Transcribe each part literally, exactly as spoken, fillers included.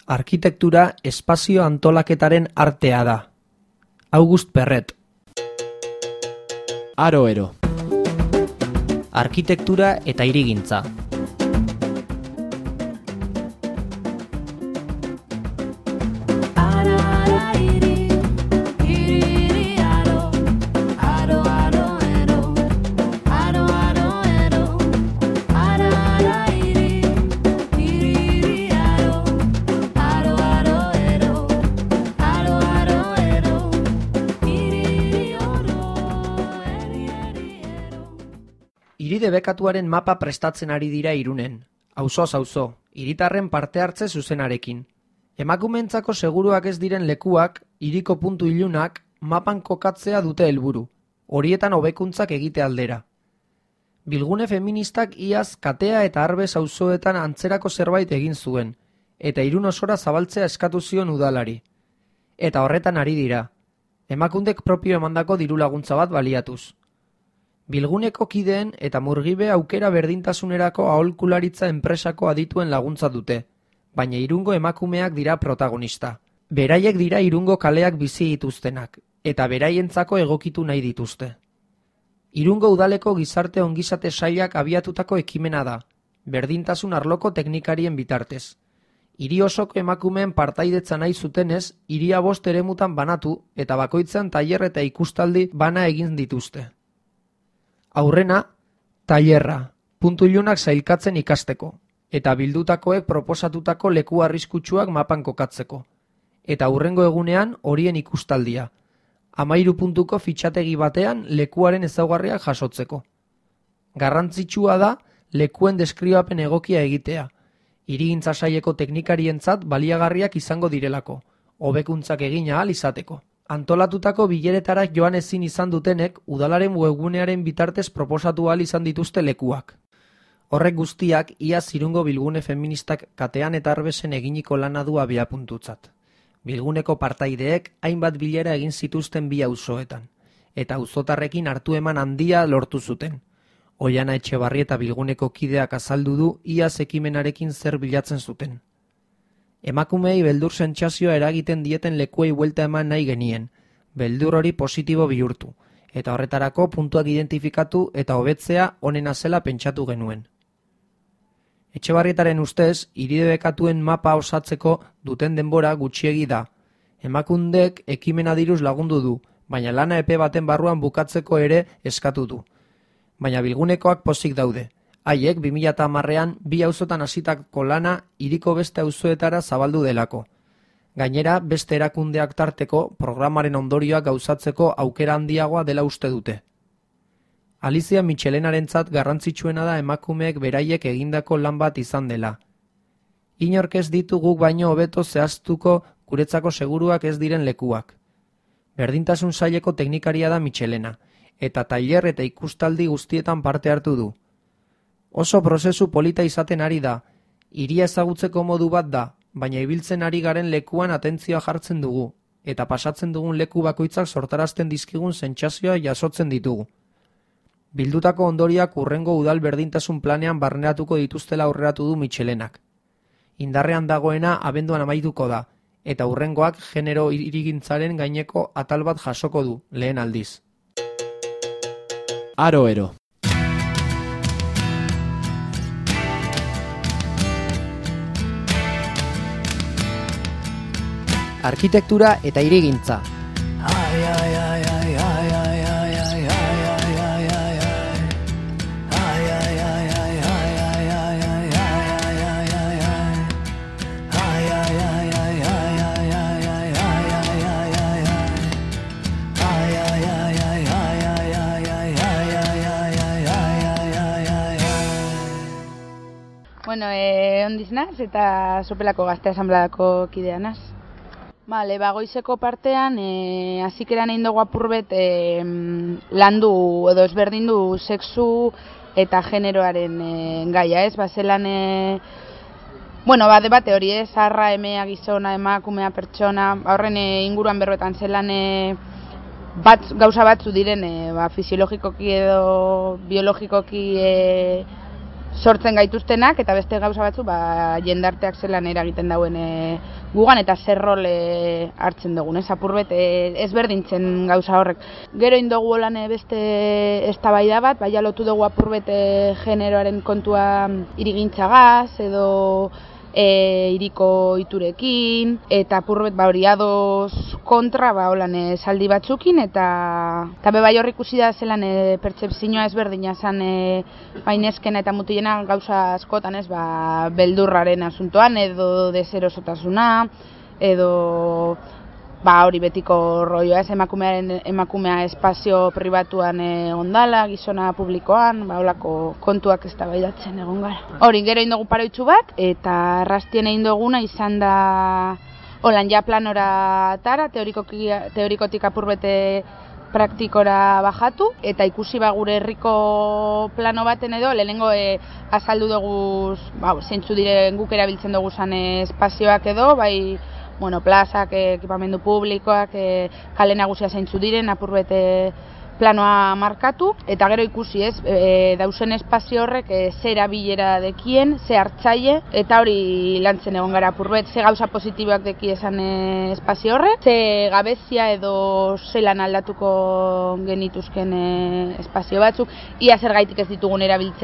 Arkitektura espazio antolaketaren artea da. August Perret. Aro ero. Arkitektura eta hirigintza. Hiri debekatuaren mapa prestatzen ari dira Irunen. Auzoz auzo, hiritarren parte hartze zuzenarekin. Emakumeentzako seguruak ez diren lekuak, hiriko puntu ilunak, mapan kokatzea dute helburu. Horietan hobekuntzak egite aldera. Bilgune feministak iaz Katea eta Arbez auzoetan antzerako zerbait egin zuen, eta Irun osora zabaltzea eskatu zion udalari. Eta horretan ari dira. Emakundek propio emandako diru laguntza bat baliatuz. Bilguneko kideen eta Murgibe aukera berdintasunerako aholkularitza enpresako adituen laguntza dute, baina Irungo emakumeak dira protagonista. Beraiek dira Irungo kaleak bizi dituztenak, eta beraientzako egokitu nahi dituzte. Irungo udaleko gizarte ongizate sailak abiatutako ekimena da, berdintasun arloko teknikarien bitartez. Hiri osoko emakumeen partaidetza nahi zutenez, hiria bost eremutan banatu eta bakoitzean tailer eta ikustaldi bana egin dituzte. Aurrena, tailerra, puntu ilunak sailkatzen ikasteko, eta bildutakoek proposatutako leku arriskutsuak mapan kokatzeko. Eta hurrengo egunean horien ikustaldia, hamairu puntuko fitxategi batean lekuaren ezaugarriak jasotzeko. Garrantzitsua da lekuen deskribapen egokia egitea, hirigintza saileko teknikarientzat baliagarriak izango direlako, hobekuntzak egin ahal izateko. Antolatutako bileretara joan ezin izan dutenek udalaren webgunearen bitartez proposatu ahal izan dituzte lekuak. Horrek guztiak iaz Irungo bilgune feministak Katean eta Arbesen eginiko lana du abiapuntutzat. Bilguneko partaideek hainbat bilera egin zituzten bi auzoetan, eta auzotarrekin hartu eman handia lortu zuten. Oiana Etxebarri eta bilguneko kideak azaldu du iaz ekimenarekin zer bilatzen zuten. Emakumeei beldur sentsazioa eragiten dieten lekuei buelta eman nahi genien, beldur hori positibo bihurtu, eta horretarako puntuak identifikatu eta hobetzea onena zela pentsatu genuen. Etxebarrietaren ustez, hiri debekatuen mapa osatzeko duten denbora gutxiegi da. Emakundek ekimena diruz lagundu du, baina lana epe baten barruan bukatzeko ere eskatu du. Baina bilgunekoak pozik daude. Haiek bi mila hamarrean bi auzotan hasitako lana hiriko beste auzoetara zabaldu delako. Gainera, beste erakundeak tarteko programaren ondorioak gauzatzeko aukera handiagoa dela uste dute. Alizia Michelenarentzat garrantzitsuena da emakumeek beraiek egindako lan bat izan dela. Inork ez ditu guk baino hobeto zehaztuko guretzako seguruak ez diren lekuak. Berdintasun saileko teknikaria da Michelena, eta tailer eta ikustaldi guztietan parte hartu du. Oso prozesu polita izaten ari da, hiria ezagutzeko modu bat da, baina ibiltzen ari garen lekuan atentzioa jartzen dugu, eta pasatzen dugun leku bakoitzak sortarazten dizkigun sentsazioa jasotzen ditugu. Bildutako ondoriak hurrengo udal berdintasun planean barneratuko dituztela aurreratu du Michelenak. Indarrean dagoena abenduan amaituko da, eta hurrengoak genero hirigintzaren gaineko atal bat jasoko du, lehen aldiz. Aro ero. Arkitektura eta hirigintza. Bueno, eh, ondiz naz eta Sopelako Gazte Asanbladako kidea naz. Bale, bagoizeko partean, e, azikeran egin dugu apurbet e, landu edo ezberdindu sexu eta generoaren e, gaia, ez? Ba, zelan, e, bueno, ba, debate hori, ez? Arra, emea, gizona, emakumea, pertsona, horren e, inguruan berbetan zelan e, bat, gauza batzu diren, e, ba, fisiologikoki edo biologikoki e, sortzen gaituztenak, eta beste gauza batzu ba, jendarteak zelan eragiten dauen e, gugan, eta zer rol e, hartzen dugun, ez apurbet e, ezberdintzen gauza horrek. Gero indogu holan e, beste eztabaida bat, baina lotu dugu apurbet e, generoaren kontua hirigintzagaz, edo e, iriko iturekin, eta apurbet ba, hori ados kontra ba, holan esaldi batzukin, eta, eta bebai hor ikusi da zelan e, pertsepzioa ezberdina zan e, bainezkena eta mutilena gauza askotan ez ba, beldurraren asuntoan, edo deserosotasuna, edo ba, hori betiko rolloa ez emakumearen emakumea espazio pribatuan egon dala, gizona publikoan, ba, holako kontuak eztabaidatzen egon gara. Hori, gero indogu paroitzu bat, eta arrastien egin duguna izan da holan ja planora tara, teorikotik apurbete praktikora bajatu, eta ikusi ba gure herriko plano baten edo, lehenengo e, azaldu dugu ba, zeintzu diren guk erabiltzen dugu zan espazioak edo, bai bueno, plazak, ekipamendu publikoak, e, kale nagusia zeintzu diren, apurbete planoa markatu, eta gero ikusi ez, e, dausen espazio horrek e, ze erabilera dekien, ze hartzaile, eta hori lantzen egon gara apurbet, ze gauza positiboak deki esan e, espazio horrek, ze gabezia edo zelan aldatuko genituzken e, espazio batzuk, ia zergaitik ez ditugun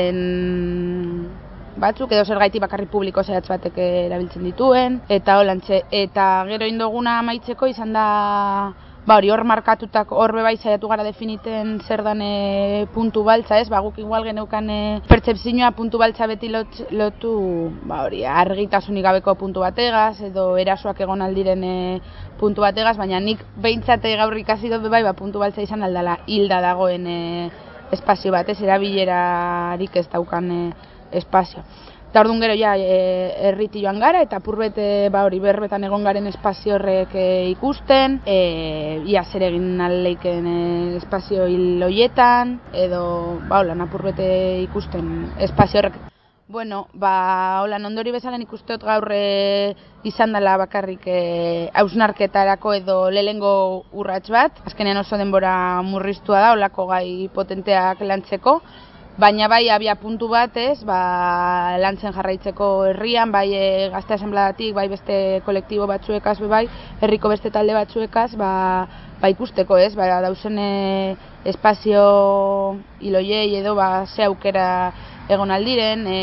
erabiltzen batzuk, edo zergaitik bakarri publiko zehatz batek erabiltzen dituen, eta holantxe, eta gero indoguna amaitzeko izan da ba hori hor markatutak hor bebai saiatu gara definiten zer dan e, puntu baltza, ez? Ba guk igual geneukan e, pertsepzioa puntu baltza beti lot, lotu, ba hori argitasunik gabeko puntu bategaz edo erasoak egon aldiren e, puntu bategaz, baina nik behintzat gaur ikasi dut bebai ba puntu baltza izan aldala hilda dagoen e, espazio batez, erabilerarik ez daukan e, espazio. Eta orduan gero ja erriti joan gara, eta apurbet ba, hori berbetan egon garen espazio horrek e, ikusten, e, ia zer egin aleiken e, espazio hil hoietan, edo ba, holan apurbet ikusten espazio horrek. Bueno, ba, holan ondori bezalen ikusteot gaur e, izan dela bakarrik e, hausnarketarako edo lehengo urrats bat, azkenean oso denbora murriztua da, holako gai potenteak lantzeko, baina bai abia puntu bat ez, ba, lantzen jarraitzeko herrian, bai e, gazte asanbladatik, bai beste kolektibo batzuekaz, bai herriko beste talde batzuekaz, ba, ba ikusteko ez, ba, dausen e, espazio hiloiei edo ba, ze aukera egon aldiren, e,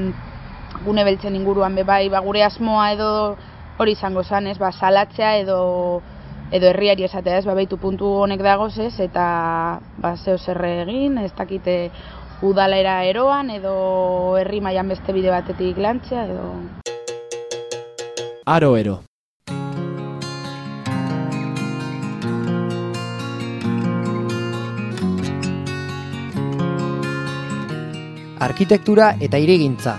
gune beltzen inguruan be bai, ba, gure asmoa edo hori izango zen, ez, ba, salatzea edo edo herriari esatea ez, ba, baitu puntu honek dagoz ez, eta ba, zeo zerre egin, ez dakite udalera eroan, edo herri mailan beste bide batetik lantzea, edo... Aro ero. Arkitektura eta hirigintza.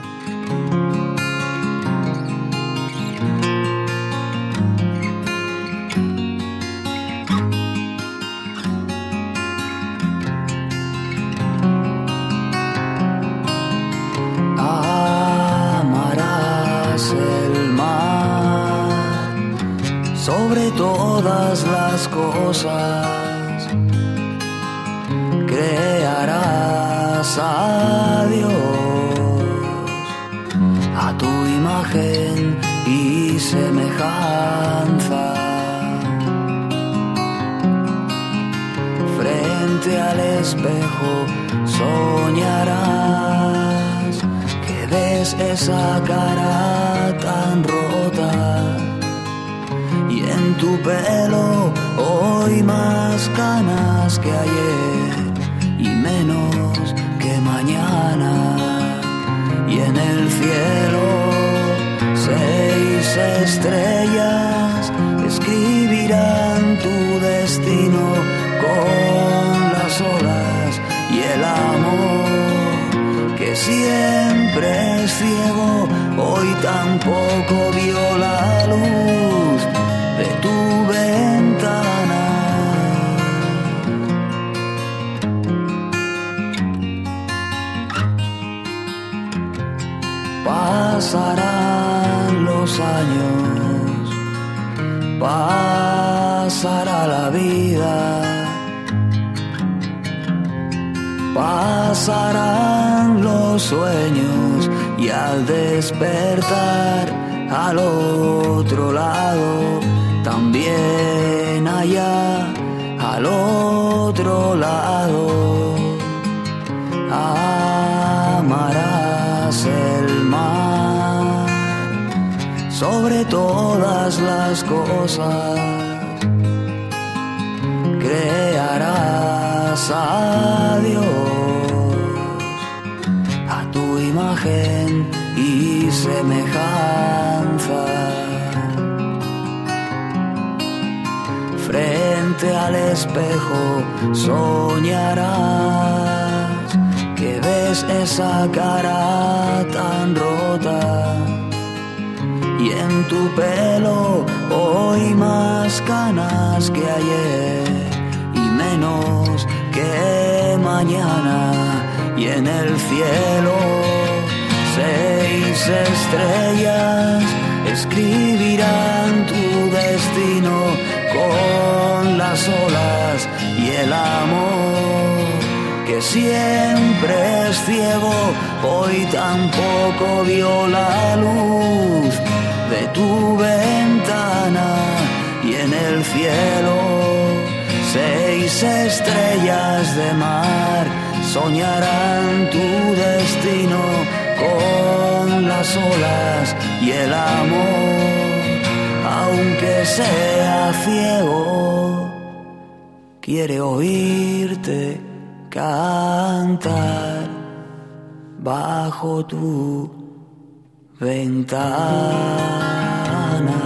Sobre todas las cosas crearás a Dios, a tu imagen y semejanza. Frente al espejo soñarás que ves esa cara tan rota. Y en tu pelo hoy más canas que ayer y menos que mañana. Y en el cielo seis estrellas escribirán tu destino con las olas y el amor que siempre es ciego hoy tampoco vio la luz de tu ventana. Pasarán los años, pasará la vida, pasarán los los sueños y al despertar al otro lado, también allá al otro lado, amarás el mar sobre todas las cosas, crearás a Dios a tu imagen y semejanza. Frente al espejo soñarás que ves esa cara tan rota y en tu pelo hoy más canas que ayer y menos que mañana, y en el cielo seis estrellas escribirán tu destino con las olas y el amor que siempre es ciego hoy tampoco vio la luz de tu ventana, y en el cielo seis estrellas de mar soñarán tu destino con las olas y el amor, aunque sea ciego, quiere oírte cantar bajo tu ventana.